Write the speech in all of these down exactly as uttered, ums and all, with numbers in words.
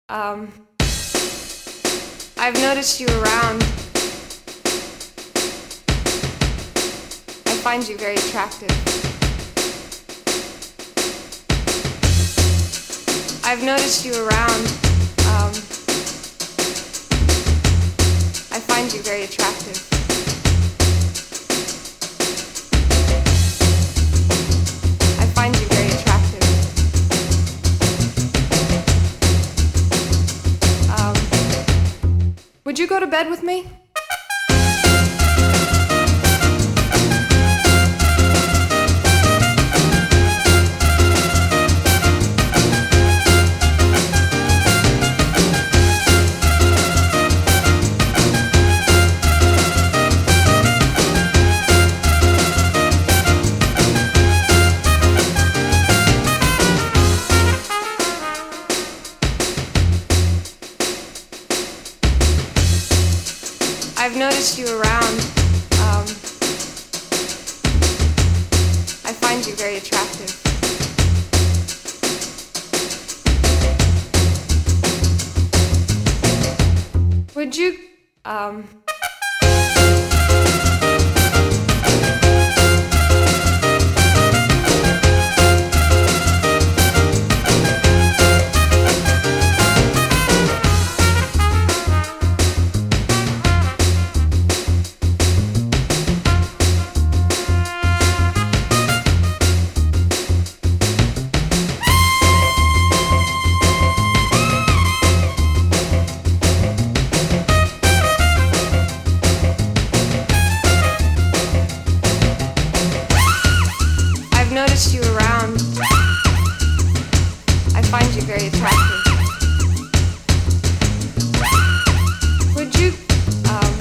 Um, I've noticed you around. I find you very attractive. I've noticed you around. Um, I find you very attractive. I find you very attractive. Um, would you go to bed with me? I've noticed you around. Um, I find you very attractive. Would you, um... noticed you around. I find you very attractive. Would you, um...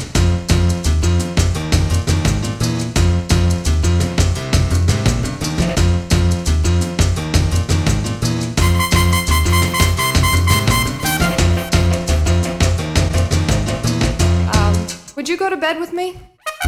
um, would you go to bed with me?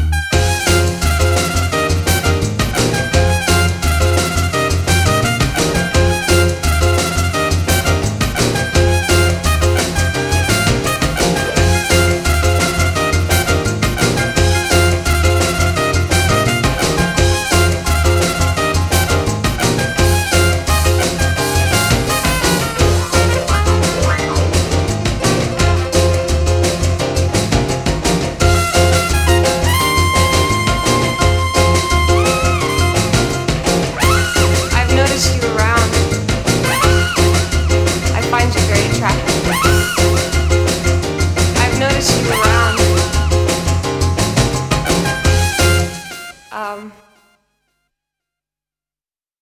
I've noticed you around. Um...